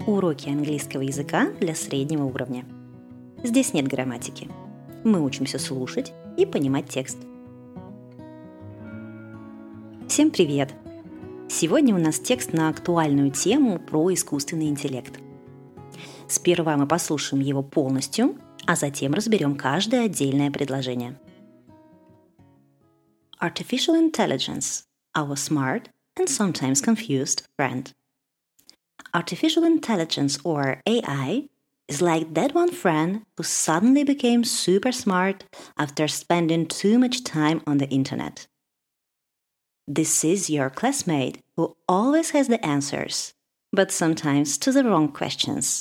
Уроки английского языка для среднего уровня. Здесь нет грамматики. Мы учимся слушать и понимать текст. Всем привет! Сегодня у нас текст на актуальную тему про искусственный интеллект. Сперва мы послушаем его полностью, а затем разберем каждое отдельное предложение. Artificial intelligence, our smart and sometimes confused friend. Artificial intelligence, or AI, is like that one friend who suddenly became super smart after spending too much time on the internet. This is your classmate who always has the answers, but sometimes to the wrong questions.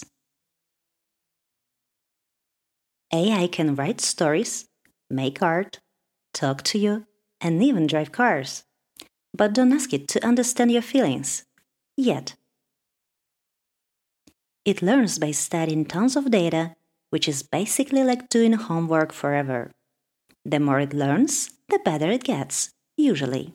AI can write stories, make art, talk to you, and even drive cars. But don't ask it to understand your feelings yet. It learns by studying tons of data, which is basically like doing homework forever. The more it learns, the better it gets, usually.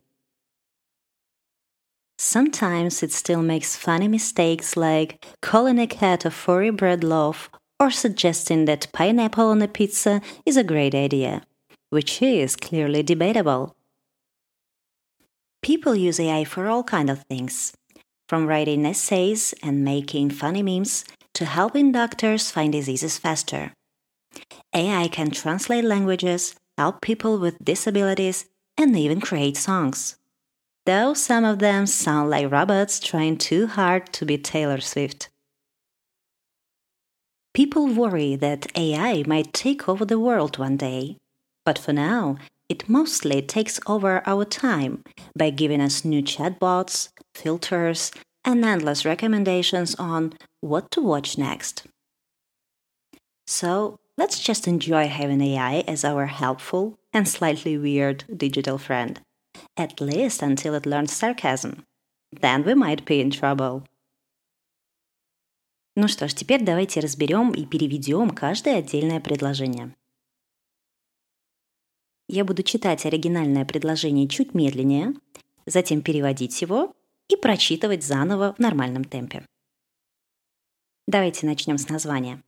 Sometimes it still makes funny mistakes like calling a cat a furry bread loaf or suggesting that pineapple on a pizza is a great idea, which is clearly debatable. People use AI for all kinds of things, from writing essays and making funny memes to helping doctors find diseases faster. AI can translate languages, help people with disabilities, and even create songs. Though some of them sound like robots trying too hard to be Taylor Swift. People worry that AI might take over the world one day, but for now, it mostly takes over our time by giving us new chatbots, filters, and endless recommendations on what to watch next. So, let's just enjoy having AI as our helpful and slightly weird digital friend, at least until it learns sarcasm. Then we might be in trouble. Ну что ж, теперь давайте разберем и переведем каждое отдельное предложение. Я буду читать оригинальное предложение чуть медленнее, затем переводить его и прочитывать заново в нормальном темпе. Давайте начнем с названия.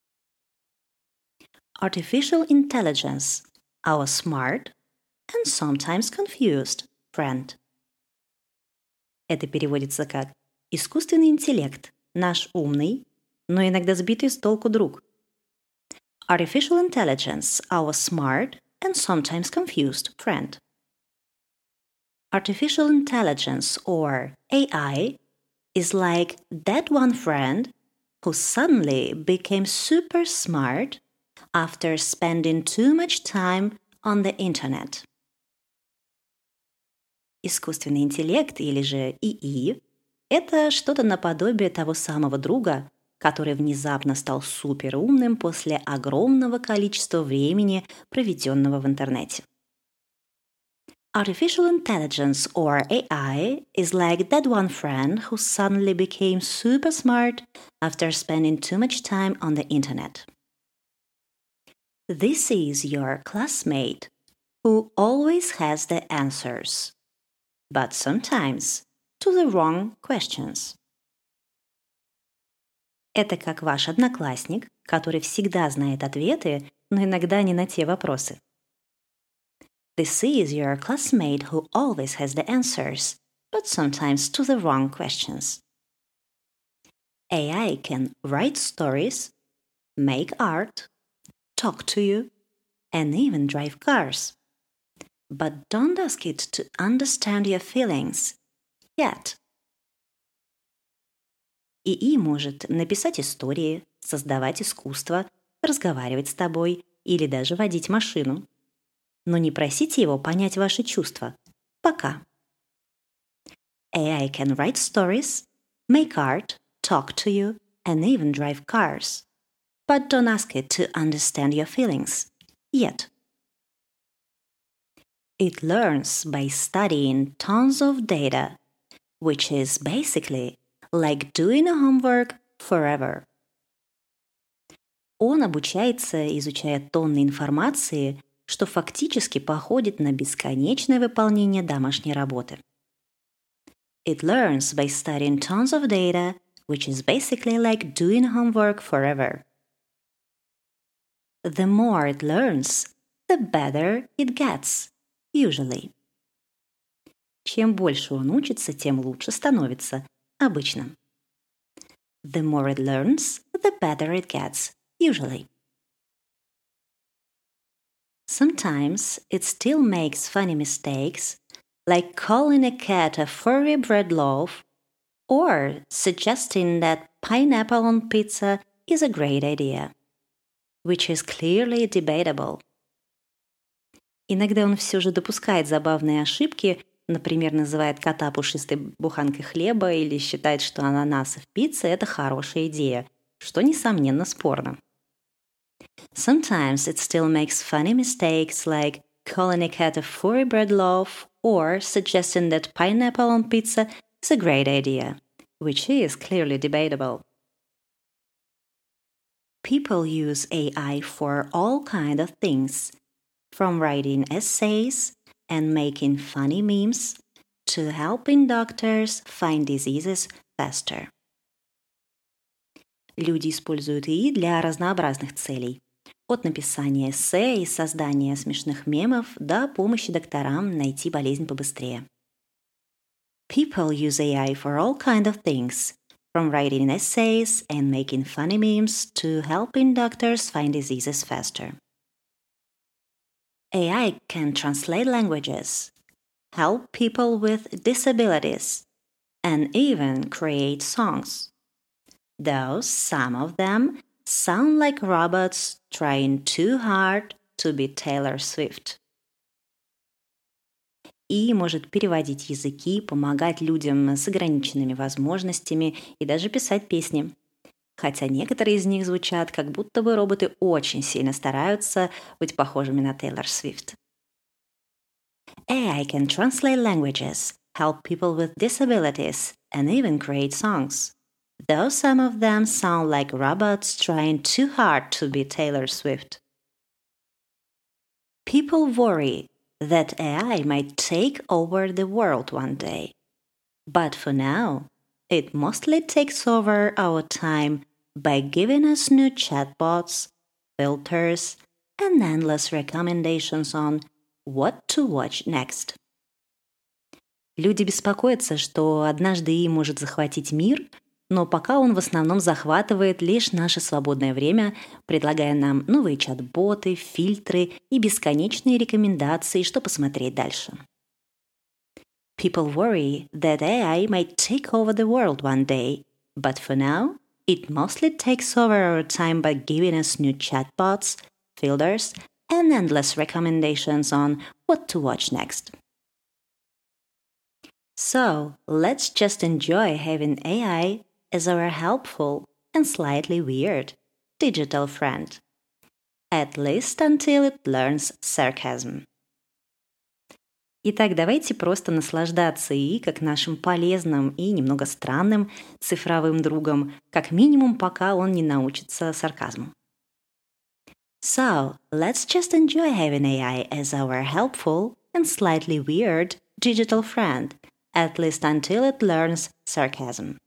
Artificial intelligence, our smart and sometimes confused friend. Это переводится как «искусственный интеллект, наш умный, но иногда сбитый с толку друг». Artificial intelligence, our smart and sometimes confused friend. Artificial intelligence, or AI, is like that one friend who suddenly became super smart after spending too much time on the internet. Искусственный интеллект, или же ИИ, это что-то наподобие того самого друга, который внезапно стал суперумным после огромного количества времени, проведенного в интернете. Artificial intelligence, or AI, is like that one friend who suddenly became super smart after spending too much time on the internet. This is your classmate who always has the answers, but sometimes to the wrong questions. Это как ваш одноклассник, который всегда знает ответы, но иногда не на те вопросы. This is your classmate who always has the answers, but sometimes to the wrong questions. AI can write stories, make art, talk to you, and even drive cars. But don't ask it to understand your feelings yet. ИИ может написать истории, создавать искусство, разговаривать с тобой или даже водить машину. Но не просите его понять ваши чувства. Пока. AI can write stories, make art, talk to you, and even drive cars. But don't ask it to understand your feelings yet. It learns by studying tons of data, which is basically like doing a homework forever. Он обучается, изучая тонны информации, что фактически походит на бесконечное выполнение домашней работы. It learns by studying tons of data, which is basically like doing homework forever. The more it learns, the better it gets, usually. Чем больше он учится, тем лучше становится, обычно. The more it learns, the better it gets, usually. Sometimes it still makes funny mistakes, like calling a cat a furry bread loaf or suggesting that pineapple on pizza is a great idea, which is clearly debatable. Иногда он все же допускает забавные ошибки, например, называет кота пушистой буханкой хлеба или считает, что ананасы в пицце – это хорошая идея, что, несомненно, спорно. Sometimes it still makes funny mistakes like calling a cat a furry bread loaf or suggesting that pineapple on pizza is a great idea, which is clearly debatable. People use AI for all kinds of things, from writing essays and making funny memes to helping doctors find diseases faster. Люди используют ИИ для разнообразных целей. От написания эссе и создания смешных мемов до помощи докторам найти болезнь побыстрее. People use AI for all kinds of things, from writing essays and making funny memes to helping doctors find diseases faster. AI can translate languages, help people with disabilities, and even create songs. Though some of them sound like robots trying too hard to be Taylor Swift. И может переводить языки, помогать людям с ограниченными возможностями и даже писать песни. Хотя некоторые из них звучат, как будто бы роботы очень сильно стараются быть похожими на Taylor Swift. AI can translate languages, help people with disabilities, and even create songs. Though some of them sound like robots trying too hard to be Taylor Swift. People worry that AI might take over the world one day. But for now, it mostly takes over our time by giving us new chatbots, filters, and endless recommendations on what to watch next. Люди беспокоятся, что однажды ИИ может захватить мир, но пока он в основном захватывает лишь наше свободное время, предлагая нам новые чат-боты, фильтры и бесконечные рекомендации, что посмотреть дальше. People worry that AI might take over the world one day, but for now, it mostly takes over our time by giving us new chatbots, filters, and endless recommendations on what to watch next. So, let's just enjoy having AI as our helpful and slightly weird digital friend, at least until it learns sarcasm. Итак, давайте просто наслаждаться ИИ как нашим полезным и немного странным цифровым другом, как минимум, пока он не научится сарказму. So, let's just enjoy having AI as our helpful and slightly weird digital friend, at least until it learns sarcasm.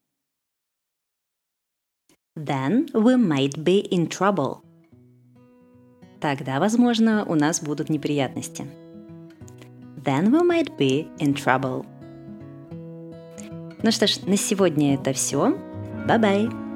Then we might be in trouble. Тогда, возможно, у нас будут неприятности. Then we might be in trouble. Ну что ж, на сегодня это все. Bye-bye!